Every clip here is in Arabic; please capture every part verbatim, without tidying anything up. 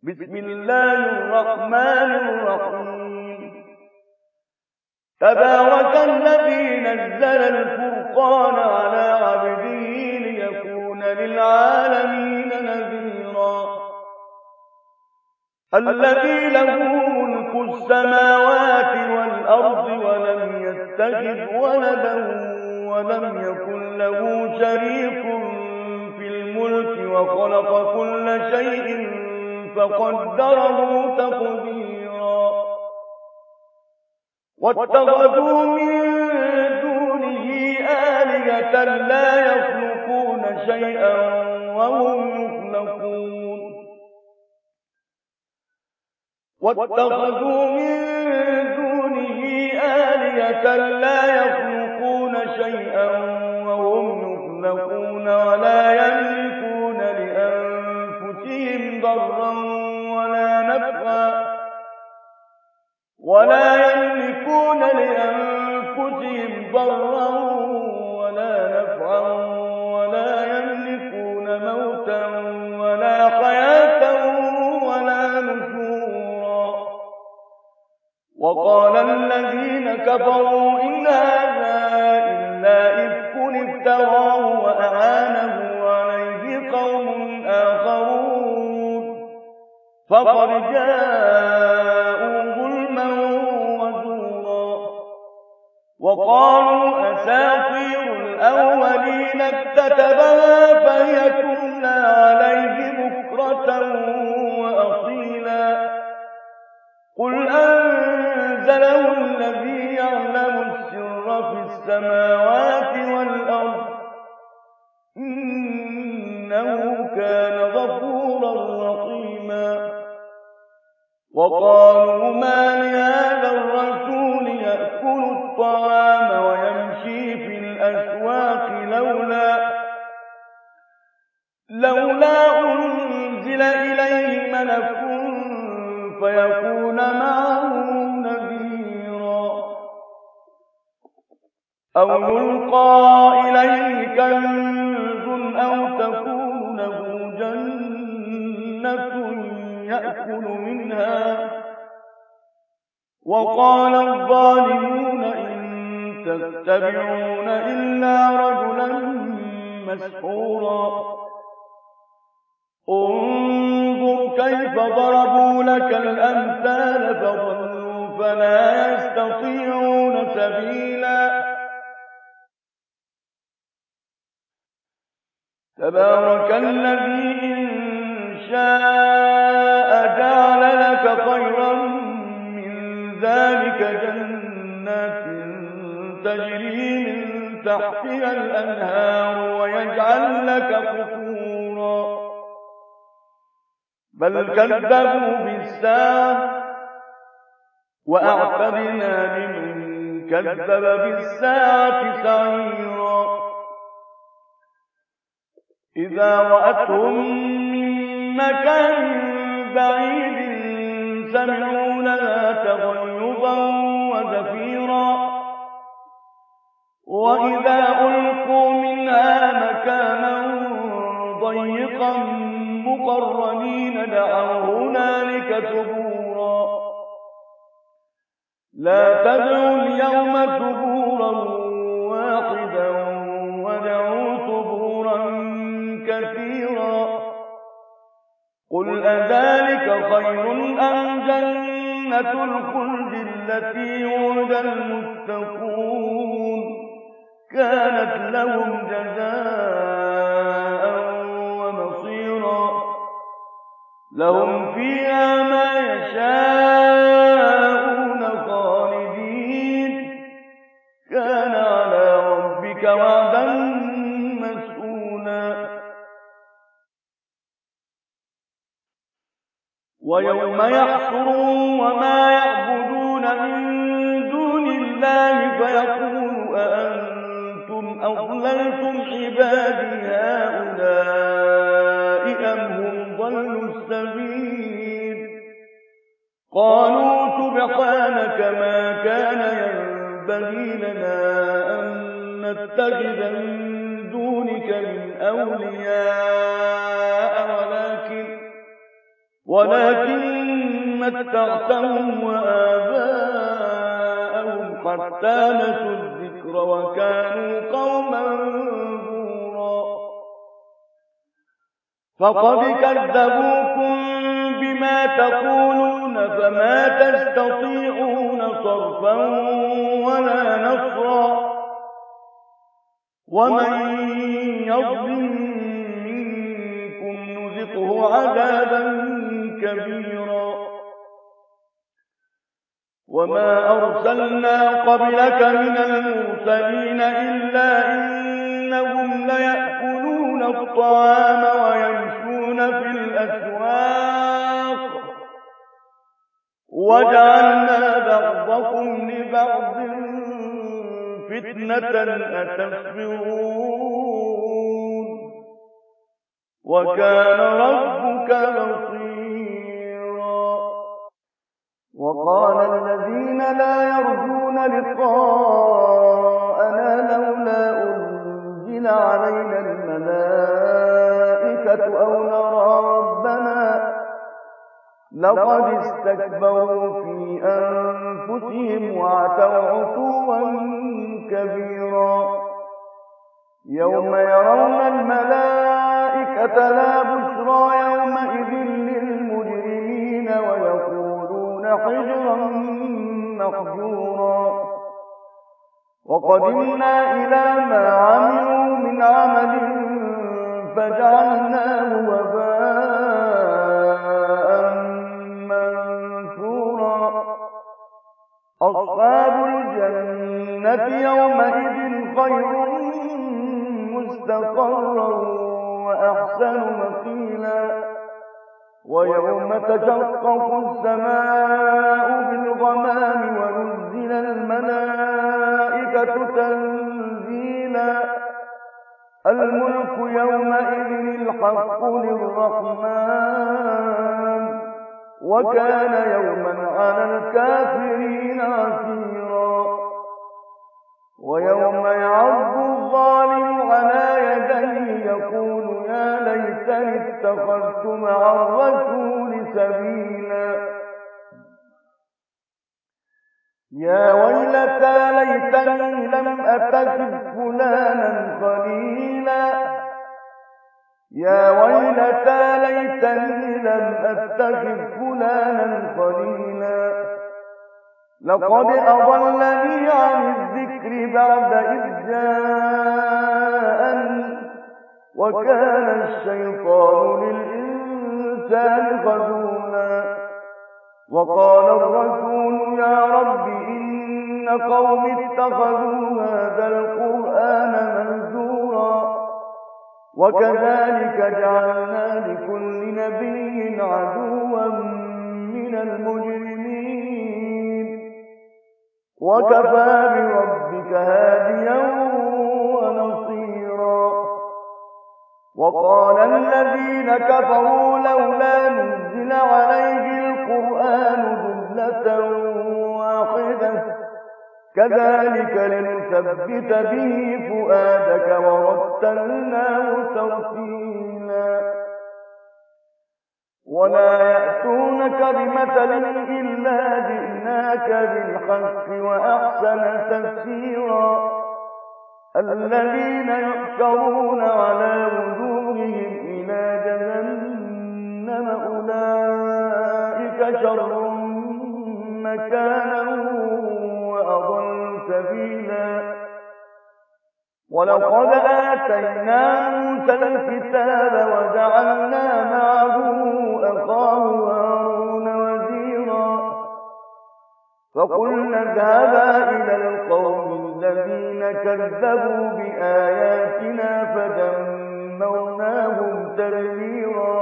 بسم الله الرحمن الرحيم تبارك الذي نزل الفرقان على عبده ليكون للعالمين نذيرا الذي له ملك السماوات والأرض ولم يتخذ ولدا ولم يكن له شريك في الملك وخلق كل شيء فقدره تقديرا واتخذوا من دونه آلهة لا يخلقون شيئا وهم يخلقون واتخذوا من دونه آلهة لا يخلقون شيئا وهم يخلقون ولا يملكون لأنفسهم ضرا ولا نفعا ولا يملكون لأنفسهم ضرا ولا نفعا ولا يملكون موتا ولا حياة ولا نشورا وقال الذين كفروا إن هذا إلا إفك افتراه وأعانه عليه قوم آخرون فقد جاءوا ظلما وزورا وقالوا أساطير الأولين اكتتبها فهي تملى عليه بكرة وأصيلا قل أنزله الذي يعلم السر في السماوات والأرض إنه كان غفورا رحيما وقالوا ما لهذا الرسول يأكل الطعام ويمشي في الأسواق لولا لولا أنزل إليه ملك فيكون معه نذيرا أو يلقى إليه كنز أو تكون له جنة يأكل منها وقال الظالمون إن تتبعون إلا رجلا مسحورا انظر كيف ضربوا لك الأمثال فضلوا فلا يستطيعون سبيلا تبارك الذي إن شاء جعل لك خيرا من ذلك جنات تجري من تحتها الأنهار ويجعل لك قصورا بل كذبوا بالساعة وأعتدنا لمن كذب بالساعة سعيرا إذا رأتهم من مكان بعيد سمعوا لها تغيظا وزفيرا وإذا ألقوا منها مكانا ضيقا مقرنين دعوا هنالك ثبورا لا تدعوا اليوم ثبورا واحدا ودعوا ثبورا كثيرا قل أذلك خير أم جنة الخلد التي وعد المتقون كانت لهم جزاء ومصيرا لهم فيها ما يشاءون خالدين كان على ربك وعدا مسئولا ويوم يحشرهم وما يعبدون من دون الله فيقول أأنتم أضللتم عبادي هؤلاء أم هم ضلوا السبيل قالوا سبحانك ما كان ينبغي لنا أن نتخذ من دونك من أولياء ولكن ولكن متعتهم وآباءهم حتى نسوا الذكر وكانوا قوما بورا فقد كذبوكم بما تقولون فما تستطيعون صرفا ولا نصرا ومن يظلم منكم نذقه عذابا كبيرا وما أرسلنا قبلك من المرسلين إلا إنهم ليأكلون الطعام ويمشون في الأسواق وجعلنا بعضكم لبعض فتنة أتصبرون وكان ربك بصيرا وقال الذين لا يرجون لقاءنا لولا أنزل علينا الملائكة أو نرى ربنا لقد استكبروا في أنفسهم وعتوا عتوا كبيرا يوم يرون الملائكة لا بشرى يومئذ للمجرمين ويقولون حجرا محجورا وقدمنا إلى ما عملوا من عمل فجعلناه وباء منثورا أصحاب الجنة يومئذ خير مستقرا وأحسن مقيلا ويوم تشقق السماء بالغمام ونزل الملائكة تنزيلا الملك يومئذ الحق للرحمن وكان يوما على الكافرين عسيرا ويوم يعض الظالم على يديه يقول يا ليتني اتخذت مع الرسول سبيلا يا ويلتى ليتني لم أتخذ فلانا خليلا يا ويلتى ليتني لم أتخذ فلانا خليلا لقد أضلني عن الذكر بعد إذ جاءني وكان الشيطان للإنسان خذولا وقال الرسول يا رب إن قوم اتخذوا هذا القرآن منزورا وكذلك جعلنا لكل نبي عدوا من المجرمين وكفى بربك هاديا ونصيرا وقال الذين كفروا لولا نزل عليه القرآن جملة واحدة كذلك لنثبت به فؤادك ورتلناه ترتيلا ولا يأتونك بمثل إلا جئناك بالحق وأحسن تفسيرا الذين يحشرون على وجوههم إلى جهنم أولئك شر مكانا وأضل سبيلا ولقد آتينا موسى الكتاب وجعلنا معه أخاه هارون وزيرا فقلنا اذهبا إلى القوم الذين كذبوا بآياتنا فدمرناهم تدميرا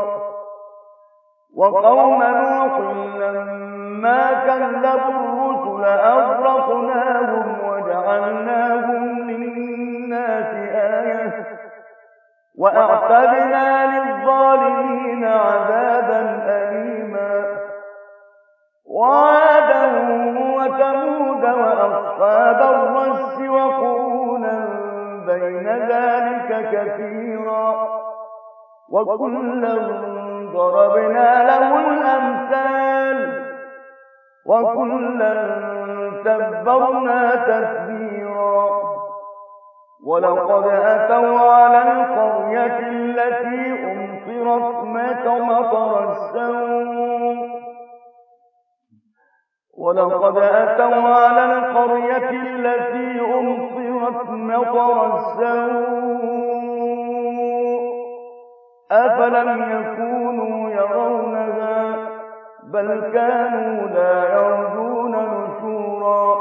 وقوم نوح لما كذبوا الرسل أغرقناهم وجعلناهم للناس آية وأعتدنا للظالمين عذابا أليما وعادا وثمود وأصحاب الرس وقرونا بين ذلك كثيرا وكلا ضربنا له الأمثال وكلا تبرنا تتبيرا ولقد أتوا على القرية التي أمطرت مطر السوء ولقد أتوا على القرية التي أمطرت مطر السوء أفلم يكونوا يرونها بل كانوا لا يرجون نشورا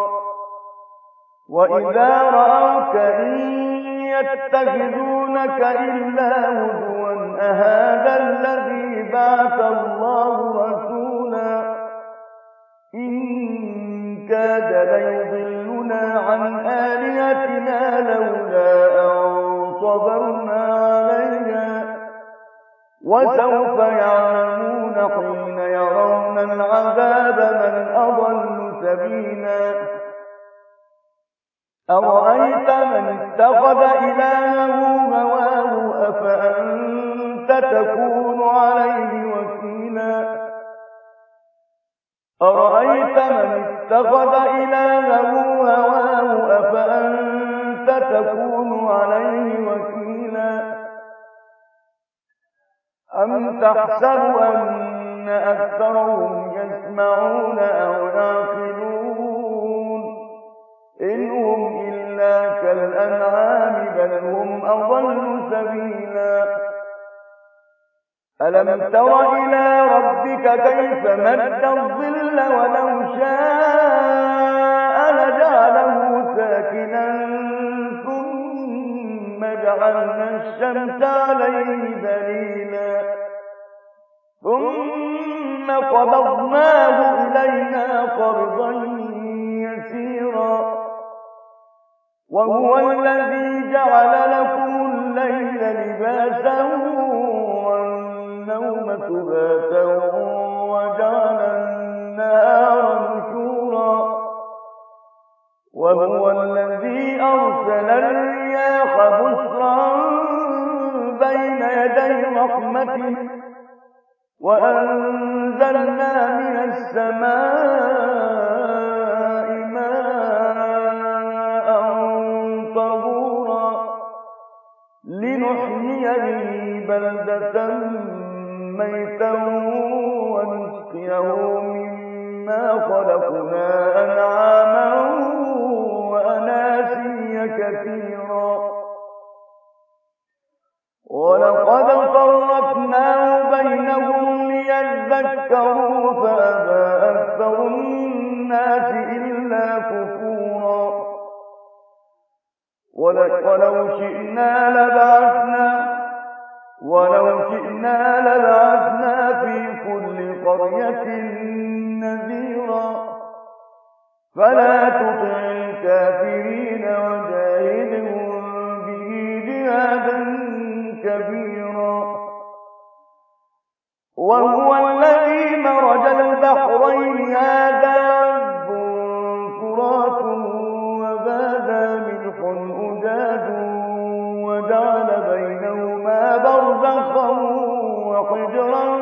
وإذا رأوك إن يتخذونك إلا هزوا أهذا الذي بعث الله رسولا إن كاد ليضلنا عن آلهتنا لولا أن صبرنا عليها وسوف يعلمون حين يرون العذاب من أضل سبيلا أرأيت من اتخذ إلهه هواه أفأنت تكون عليه وكيلا أرأيت من اتخذ إلهه هواه أفأنت تكون عليه وكيلا أم تحسب أن أكثرهم يسمعون أو يعقلون إن هم إلا كالأنعام بل هم أضل سبيلا ألم تر إلى ربك كيف مد الظل ولو شاء لجعله ساكنا ثم جعلنا الشمس عليه دليلا ثم قبضناه إلينا قبضا يسيرا وهو الذي جعل لكم الليل لباسا والنوم سباتا وجعل النهار نشورا وهو الذي أرسل الرياح بشرا بين يدي رحمته وأنزلنا من السماء ماء طهورا لنحيي به بلدة ميتا ونسقيه مما خلقنا أنعاما وأناسيا كثيرا ولقد صرفناه بينهم ليذكروا فأبى أكثر الناس إلا كفورا ولو شئنا لبعثنا ولو شئنا لبعثنا في كل قرية نذيرا فلا تطع الكافرين وجاهدهم به جهادا كبيرا وهو الذي مرج البحرين هذا عذب فرات وهذا ملح أجاج وجعل بينهما برزخا وحجرا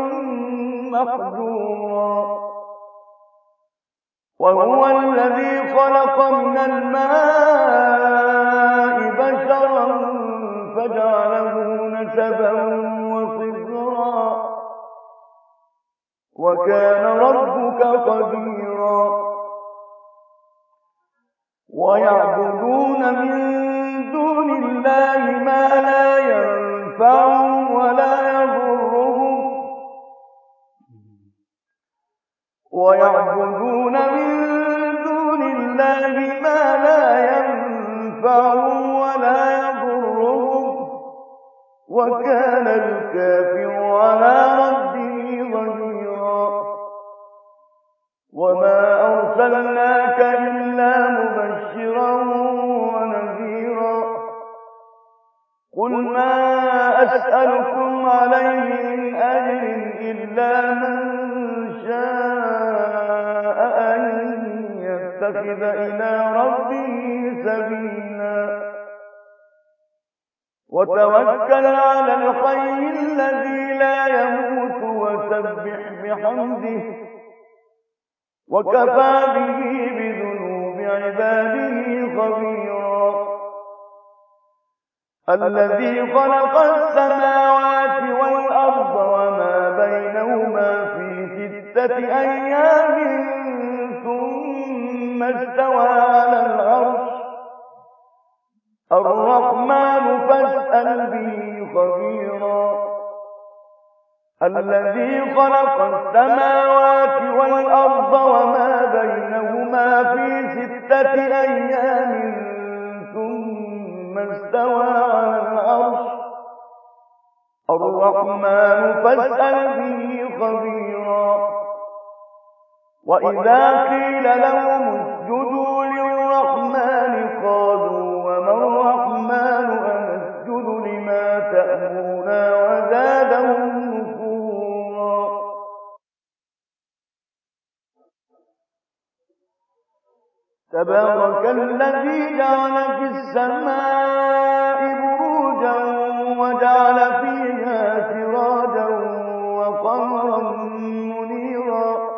محجورا وهو الذي خلق من الماء بشرا فجعله نسبا وصهرا وكان ربك قديرا ويعبدون من دون الله ما لا ينفعهم ولا يضرهم ويعبدون من دون الله ما لا ينفعهم ولا يضرهم وكان الكافر على ربه ظهيرا وما أرسلناك إلا مبشرا ونذيرا قل ما أسألكم عليه من أجر إلا من شاء أن يتخذ إلى ربه سبيلا وتوكل على الحي الذي لا يموت وسبح بحمده وكفى به بذنوب عباده خبيرا الذي خلق السماوات والأرض وما بينهما في ستة أيام ثم استوى على العرش الرحمن فاسأل به خبيرا الذي خلق السماوات والأرض وما بينهما في ستة أيام ثم استوى على العرش الرحمن فاسأل به خبيرا وإذا قيل لهم اسجدوا للرحمن قالوا وما الرحمن أنسجد لما تأمرنا وزادهم نفورا تبارك الذي جعل في السماء بروجا وجعل فيها سراجا وقمرا منيرا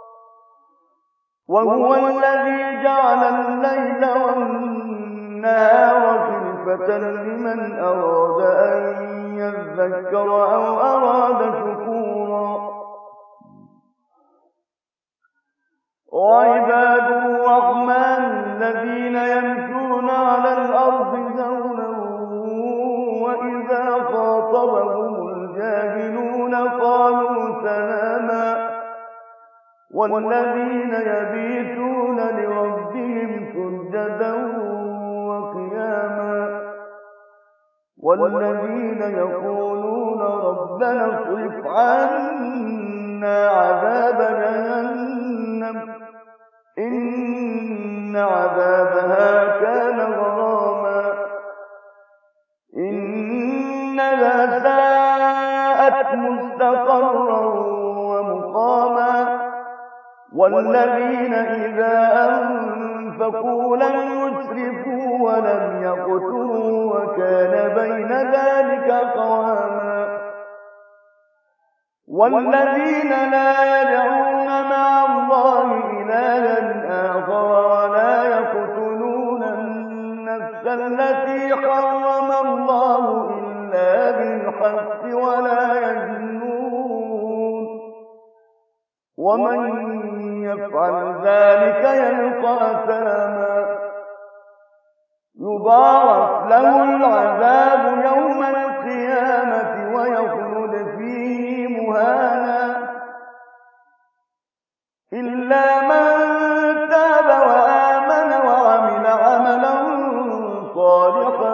وهو الذي جعل الليل والنهار خلفة لمن أراد أن يذكر أو أراد شكورا وعباد الرحمن الذين يمشون على الأرض هونا وإذا خاطبهم الجاهلون قالوا سلاما والذين يبيتون لربهم سجدا وقياما والذين يقولون ربنا اصرف عنا عذاب جهنم إن عذابها كان غراما إنها ساءت مستقرا ومقاما والذين إذا أنفقوا لم يسرفوا ولم يقتروا وكان بين ذلك قواما والذين لا يدعون مع الله إلها آخر ولا يقتلون النفس التي حرم الله إلا بالحق ولا يزنون ومن يفعل ذلك يلقى أثاما يضاعف له العذاب يوم القيامة ويخلد فيه مهانا إلا من تاب وآمن وعمل عملا صالحا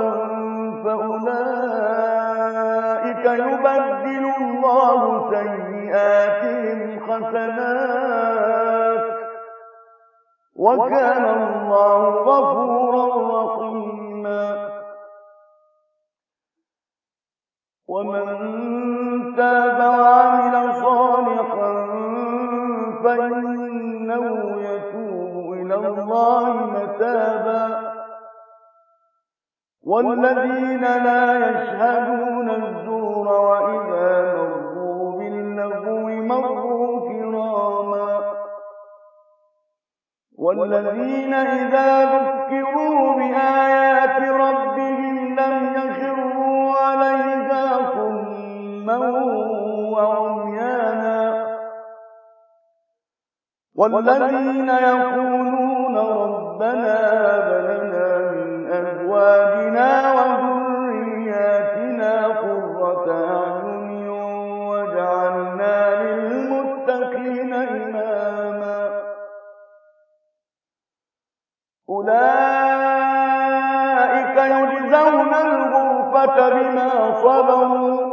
فأولئك يبدل الله سيئاتهم حسنات وكان الله غفورا رحيما ومن تاب وعمل صالحا فإنه يتوب إلى الله متابا والذين لا يشهدون الزور وإذا مروا باللغو مروا كراما والذين إذا ذكروا بآيات ربهم لم يخروا عليها صما وعميانا والذين يقولون ربنا هب لنا من أزواجنا وذرياتنا قرة أعين واجعلنا للمتقين إماما أولئك يجزون الغرفة بما صبروا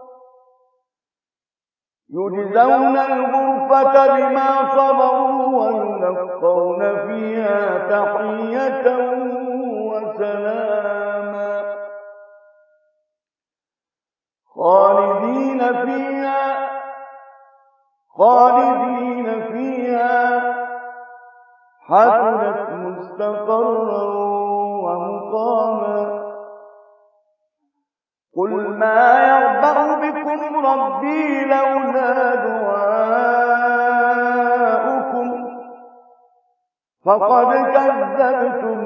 يجزون الغرفة بما صبروا ويلقون فيها تحية وسلاما خالدين فيها خالدين فيها حسنت مستقرا ومقاما قل ما يغبر بكم ربي لولا دعاؤكم فقد كذبتم